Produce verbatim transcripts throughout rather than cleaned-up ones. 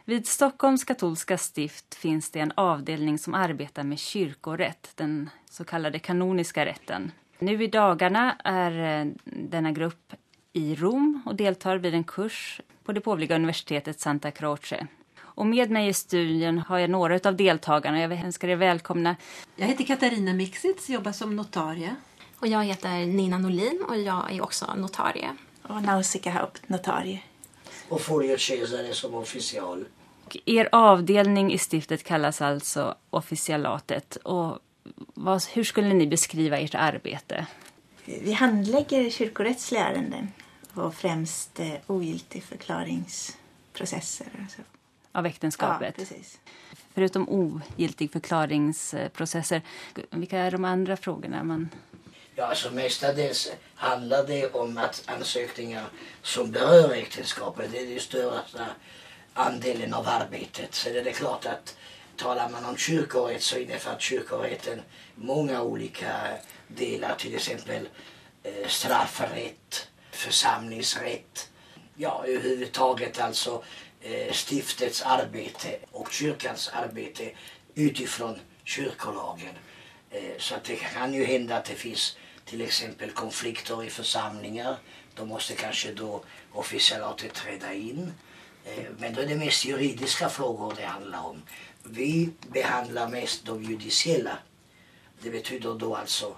Vid Stockholms katolska stift finns det en avdelning som arbetar med kyrkorätt, den så kallade kanoniska rätten. Nu i dagarna är denna grupp i Rom och deltar vid en kurs på det påvliga universitetet Santa Croce. Och med mig i studien har jag några av deltagarna. Jag önskar er välkomna. Jag heter Katarina Mixitz, jobbar som notarie. Och jag heter Nina Norlin och jag är också notarie. Och Nausicaa Haupt, notarie. Och Folio Cesare som official. Och er avdelning i stiftet kallas alltså officialatet. Och vad, hur skulle ni beskriva ert arbete? Vi handlägger kyrkorättsliga ärenden och främst eh, ogiltig förklaringsprocesser. Alltså. Av äktenskapet? Ja, precis. Förutom ogiltig förklaringsprocesser, vilka är de andra frågorna man... Ja, alltså mestadels handlar det om att ansökningar som berör äktenskapet, det är den största andelen av arbetet. Så det är klart att talar man om kyrkorätt så innefattar kyrkorätten många olika delar, till exempel eh, straffrätt, församlingsrätt, ja överhuvudtaget alltså eh, stiftets arbete och kyrkans arbete utifrån kyrkolagen. Eh, så att det kan ju hända att det finns till exempel konflikter i församlingar. Då måste kanske då officialatet träda in. Eh, men då är det mest juridiska frågor det handlar om. Vi behandlar mest de judiciella. Det betyder då alltså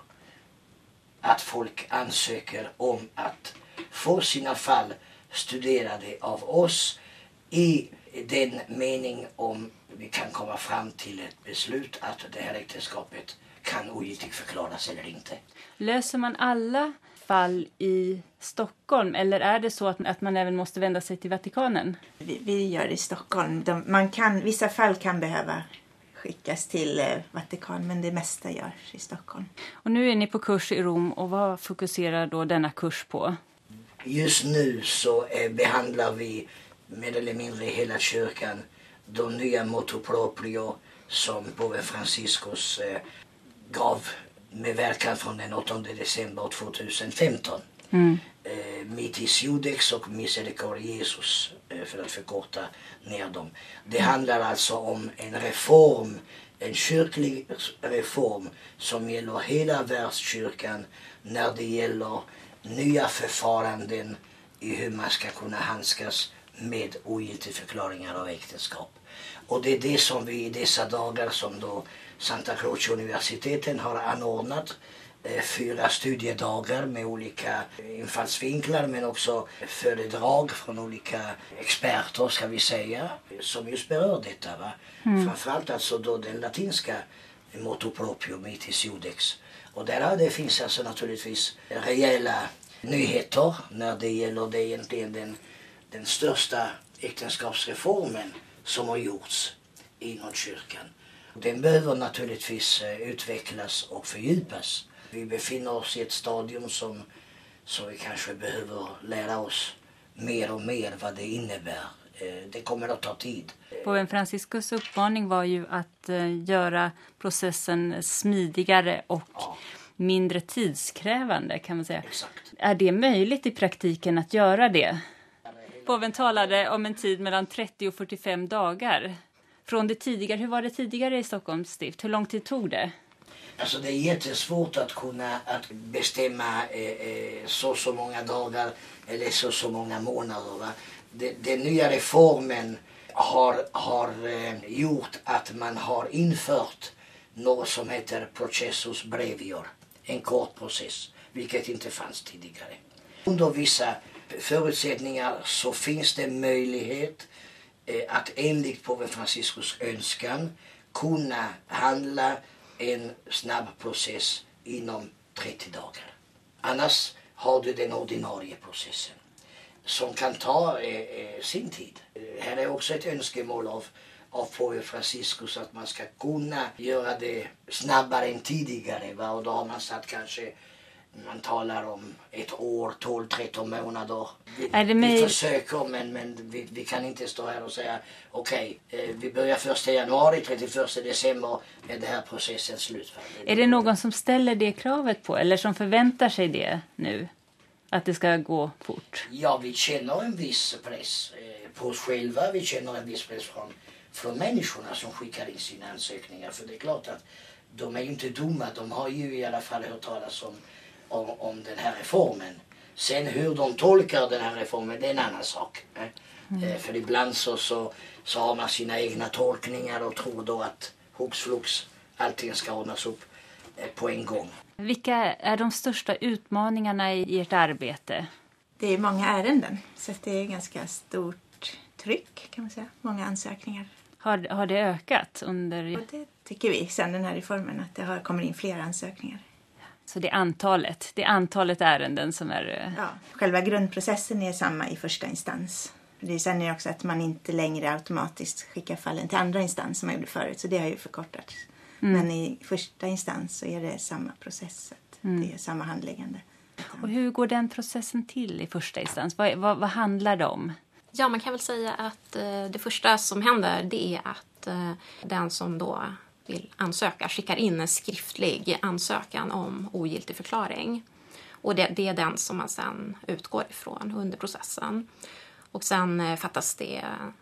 att folk ansöker om att få sina fall studerade av oss i den mening om vi kan komma fram till ett beslut att det här äktenskapet kan ogiltigt förklaras eller inte. Löser man alla fall i Stockholm eller är det så att, att man även måste vända sig till Vatikanen? Vi, vi gör det i Stockholm. De, man kan, vissa fall kan behöva skickas till eh, Vatikan, men det mesta görs i Stockholm. Och nu är ni på kurs i Rom och vad fokuserar då denna kurs på? Just nu så eh, behandlar vi mer eller mindre hela kyrkan de nya motu proprio som påve Franciscus eh, gav med verkan från den åttonde december tjugohundrafemton. Mm. Eh, Mitis Judex och Misericordia Jesus, eh, för att förkorta ner dem. Det handlar alltså om en reform, en kyrklig reform som gäller hela världskyrkan när det gäller nya förfaranden i hur man ska kunna handskas med ogiltiga förklaringar av äktenskap. Och det är det som vi i dessa dagar som då Santa Croce universiteten har anordnat eh, fyra studiedagar med olika infallsvinklar men också föredrag från olika experter ska vi säga som just berör detta. Va? Mm. Framförallt alltså då den latinska motu proprio mitis judex. Och där det finns alltså naturligtvis rejäla nyheter när det gäller det egentligen den, den största äktenskapsreformen som har gjorts inom kyrkan. Den behöver naturligtvis utvecklas och fördjupas. Vi befinner oss i ett stadium som, som vi kanske behöver lära oss mer och mer vad det innebär. Det kommer att ta tid. Påven Franciscus uppmaning var ju att göra processen smidigare och ja. mindre tidskrävande kan man säga. Exakt. Är det möjligt i praktiken att göra det? Påven talade om en tid mellan trettio och fyrtiofem dagar. Från det tidigare, hur var det tidigare i Stockholms stift? Hur lång tid tog det? Alltså det är jättesvårt att kunna att bestämma eh, så så många dagar eller så så många månader. Va? Det, den nya reformen har, har eh, gjort att man har infört något som heter processus brevior, en kort process, vilket inte fanns tidigare. Under vissa förutsättningar så finns det möjlighet att enligt påve Franciscus önskan kunna handla en snabb process inom trettio dagar. Annars har du den ordinarie processen som kan ta eh, sin tid. Här är också ett önskemål av, av påve Franciscus att man ska kunna göra det snabbare än tidigare. Va? Och då har man satt kanske man talar om ett år, tolv tretton månader. Vi, är det med... vi försöker men, men vi, vi kan inte stå här och säga okej, okay, eh, vi börjar första januari, trettioförsta december är det här processen slut. Är det någon som ställer det kravet på eller som förväntar sig det nu? Att det ska gå fort? Ja, vi känner en viss press eh, på oss själva. Vi känner en viss press från, från människorna som skickar in sina ansökningar. För det är klart att de är ju inte dumma. De har ju i alla fall hört talas om, om, om den här reformen. Sen hur de tolkar den här reformen, det är en annan sak. Eh? Mm. För ibland så, så, så har man sina egna tolkningar och tror då att hux flux allting ska ordnas upp eh, på en gång. Vilka är de största utmaningarna i ert arbete? Det är många ärenden, så det är ganska stort tryck kan man säga. Många ansökningar. Har, har det ökat under... Och det tycker vi sen den här reformen, att det har, kommer in fler ansökningar. Så det är antalet, det är antalet ärenden som är... Ja, själva grundprocessen är samma i första instans. Det är sen är det också att man inte längre automatiskt skickar fallen till andra instans som man gjorde förut, så det har ju förkortats. Mm. Men i första instans så är det samma process, mm. det är samma handläggande. Och hur går den processen till i första instans? Vad, vad, vad handlar det om? Ja, man kan väl säga att eh, det första som händer det är att eh, den som då vill ansöka skickar in en skriftlig ansökan om ogiltig förklaring. Och det, det är den som man sen utgår ifrån under processen. Och sen eh, fattas det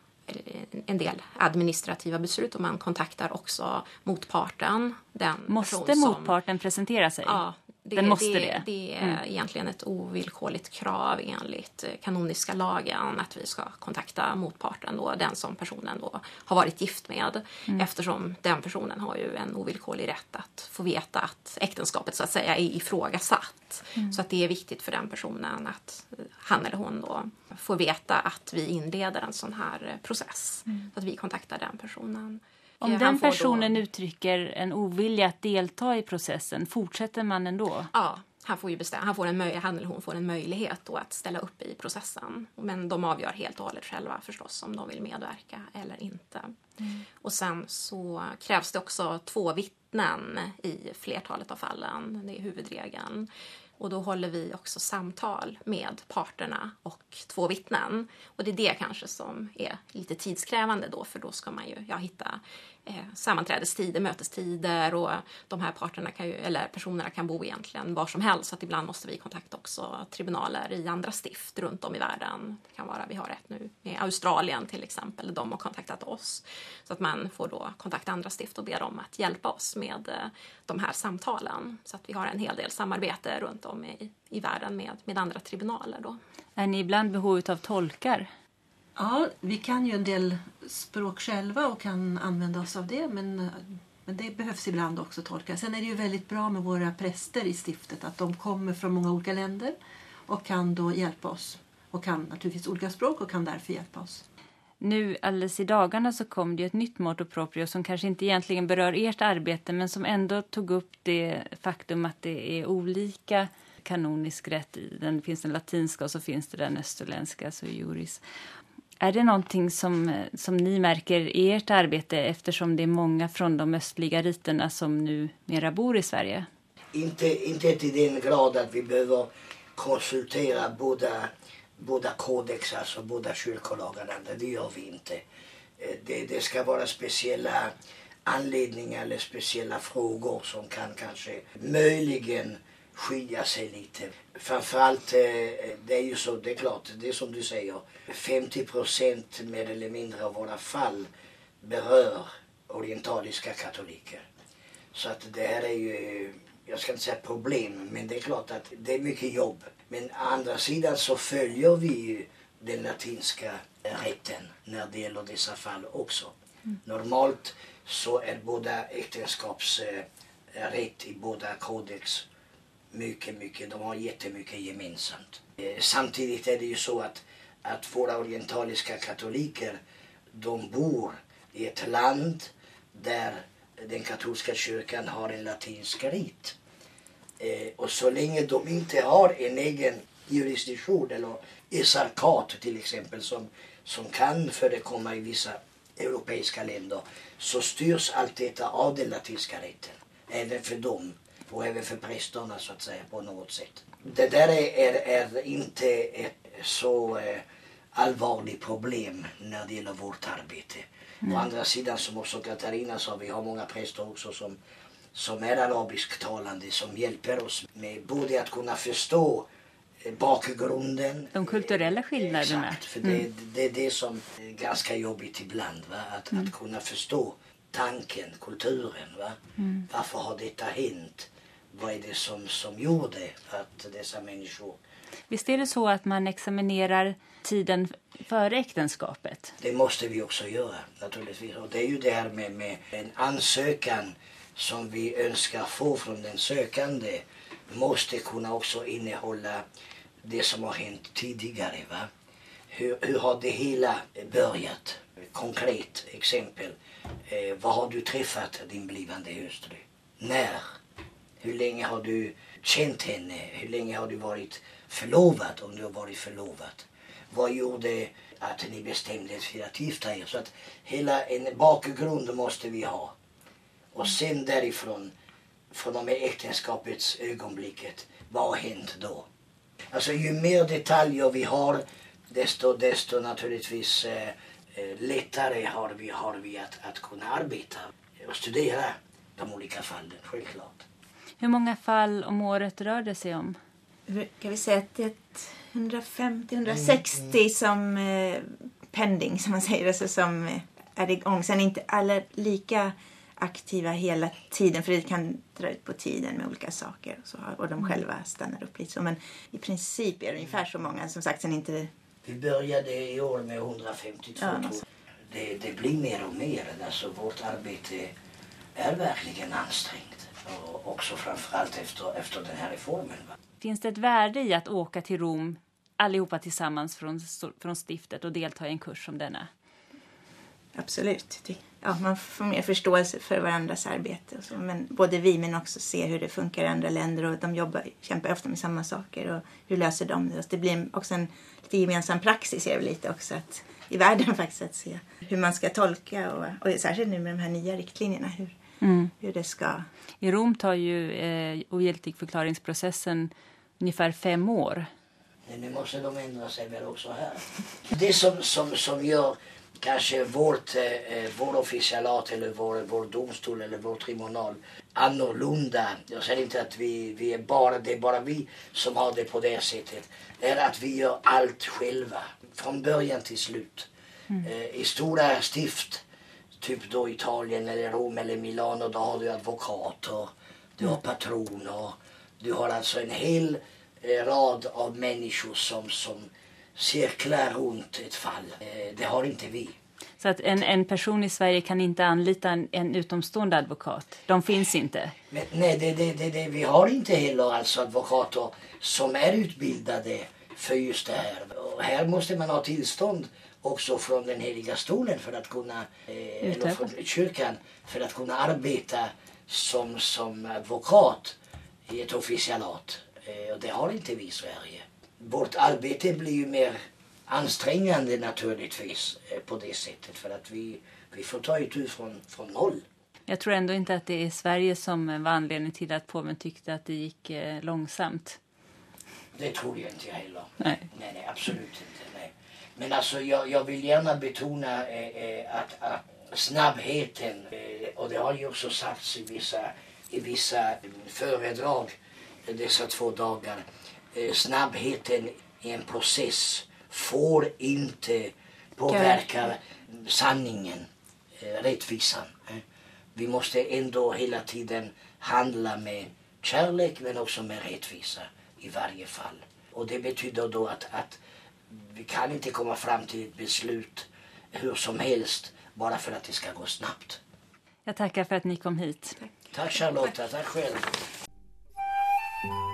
en del administrativa beslut och man kontaktar också motparten. Den måste motparten som, presentera sig? Ja, det, den måste det, det. det är mm. egentligen ett ovillkorligt krav enligt kanoniska lagen att vi ska kontakta motparten, då, den som personen då har varit gift med. Mm. Eftersom den personen har ju en ovillkorlig rätt att få veta att äktenskapet så att säga är ifrågasatt. Mm. Så att det är viktigt för den personen att han eller hon då får veta att vi inleder en sån här process. Mm. Så att vi kontaktar den personen. Om han den personen då... uttrycker en ovilja att delta i processen, fortsätter man ändå? Ja, han, får ju bestämma, han, får en möj- han eller hon får en möjlighet då att ställa upp i processen. Men de avgör helt och hållet själva förstås om de vill medverka eller inte. Mm. Och sen så krävs det också två vittnen i flertalet av fallen. Det är huvudregeln. Och då håller vi också samtal med parterna och två vittnen. Och det är det kanske som är lite tidskrävande då. För då ska man ju ja, hitta eh, sammanträdestider, mötestider. Och de här parterna kan ju, eller personerna kan bo egentligen var som helst. Så att ibland måste vi kontakta också tribunaler i andra stift runt om i världen. Det kan vara, vi har ett nu med Australien till exempel. De har kontaktat oss. Så att man får då kontakta andra stift och be dem att hjälpa oss med eh, de här samtalen. Så att vi har en hel del samarbete runt om i, i världen med, med andra tribunaler då. Är ni ibland behov av tolkar? Ja, vi kan ju en del språk själva och kan använda oss av det, men, men det behövs ibland också tolkar. Sen är det ju väldigt bra med våra präster i stiftet, att de kommer från många olika länder och kan då hjälpa oss. Och kan naturligtvis olika språk och kan därför hjälpa oss. Nu alldeles i dagarna så kom det ett nytt motu proprio som kanske inte egentligen berör ert arbete, men som ändå tog upp det faktum att det är olika kanonisk rätt i den. Det finns den latinska och så finns det den österländska, så juris. Är det någonting som, som ni märker i ert arbete eftersom det är många från de östliga riterna som nu mera bor i Sverige? Inte, inte till den grad att vi behöver konsultera båda, båda kodex, alltså båda kyrkolagarna. Det gör vi inte. Det, det ska vara speciella anledningar eller speciella frågor som kan kanske möjligen skilja sig lite. Framförallt, det är ju så, det är klart, det är som du säger, femtio procent mer eller mindre av våra fall berör orientaliska katoliker. Så att det här är ju, jag ska inte säga problem, men det är klart att det är mycket jobb. Men å andra sidan så följer vi ju den latinska rätten när det gäller dessa fall också. Mm. Normalt så är båda äktenskapsrätt i båda kodex mycket, mycket, de har jättemycket gemensamt. Samtidigt är det ju så att, att våra orientaliska katoliker, de bor i ett land där den katolska kyrkan har en latinsk rit. Eh, och så länge de inte har en egen jurisdiktion eller esarkat till exempel som, som kan förekomma i vissa europeiska länder, så styrs allt detta av den latinska rätten. Även för dem och även för prästerna så att säga på något sätt. Det där är, är, är inte ett så eh, allvarligt problem när det gäller vårt arbete. Mm. Å andra sidan, som också Katarina sa, vi har många präster också som, som är arabisktalande, som hjälper oss med både att kunna förstå bakgrunden. De kulturella skillnaderna. Exakt, för det, mm. det är det som är ganska jobbigt ibland. Va? Att, mm. att kunna förstå tanken, kulturen. Va? Mm. Varför har detta hänt? Vad är det som, som gjorde att dessa människor... Visst är det så att man examinerar tiden före äktenskapet? Det måste vi också göra naturligtvis. Och det är ju det här med, med en ansökan som vi önskar få från den sökande måste kunna också innehålla det som har hänt tidigare. Va? Hur, hur har det hela börjat? Konkret exempel. Eh, vad har du träffat din blivande hustru? När? Hur länge har du känt henne? Hur länge har du varit förlovad om du har varit förlovad? Vad gjorde att ni bestämde er för att gifta er? Så att hela en bakgrund måste vi ha. Och sen därifrån, från och med äktenskapets ögonblicket, vad har hänt då? Alltså ju mer detaljer vi har, desto, desto naturligtvis eh, lättare har vi, har vi att, att kunna arbeta och studera de olika fallen, självklart. Hur många fall om året rör det sig om? Kan vi säga att det är hundrafemtio till hundrasextio mm. som eh, pending, som man säger, alltså som eh, är igång. Sen inte alla lika aktiva hela tiden, för det kan dra ut på tiden med olika saker och, så, och de själva stannar upp lite så. Men i princip är det ungefär så många, som sagt, sen inte... Vi började i år med hundrafemtiotvå. Ja, det, det blir mer och mer. Alltså vårt arbete är verkligen ansträngt. Och också framförallt efter, efter den här reformen. Va? Finns det ett värde i att åka till Rom allihopa tillsammans från, från stiftet och delta i en kurs som denna? Absolut. Ja, man får mer förståelse för varandras arbete. Och så. Men både vi men också se hur det funkar i andra länder. Och de jobbar, kämpar ofta med samma saker. Och hur löser de det? Det blir också en lite gemensam praxis är det lite också att, i världen faktiskt. Att se hur man ska tolka. Och, och särskilt nu med de här nya riktlinjerna. Hur, mm. hur det ska... I Rom tar ju eh, ogiltigförklaringsprocessen ungefär fem år. Men nu måste de ändra sig väl också här. Det som, som, som gör... Kanske vårt, eh, vår officialat eller vår, vår domstol eller vår tribunal annorlunda. Jag säger inte att vi, vi är bara, det är bara vi som har det på det sättet. Är att vi gör allt själva. Från början till slut. Mm. Eh, I stora stift, typ då Italien eller Rom eller Milano, då har du advokater, du har patroner. Du har alltså en hel eh, rad av människor som... som cirklar runt ett fall. Det har inte vi. Så att en, en person i Sverige kan inte anlita en, en utomstående advokat? De finns inte? Men, nej, det, det, det, det, vi har inte heller alltså advokater som är utbildade för just det här. Och här måste man ha tillstånd också från den heliga stolen för att kunna, eh, eller från kyrkan, för att kunna arbeta som, som advokat i ett officialat. Eh, och det har inte vi i Sverige. Vårt arbete blir ju mer ansträngande naturligtvis på det sättet. För att vi, vi får ta itu från, från noll. Jag tror ändå inte att det är Sverige som var anledning till att påven tyckte att det gick eh, långsamt. Det tror jag inte heller. Nej, nej, nej absolut inte. Nej. Men alltså jag, jag vill gärna betona eh, att, att snabbheten, eh, och det har ju också sagts i vissa, i vissa föredrag dessa två dagar, snabbheten i en process får inte påverka sanningen, rättvisan. Vi måste ändå hela tiden handla med kärlek men också med rättvisa i varje fall. Och det betyder då att, att vi kan inte komma fram till ett beslut hur som helst bara för att det ska gå snabbt. Jag tackar för att ni kom hit. Tack, tack Charlotta, tack själv.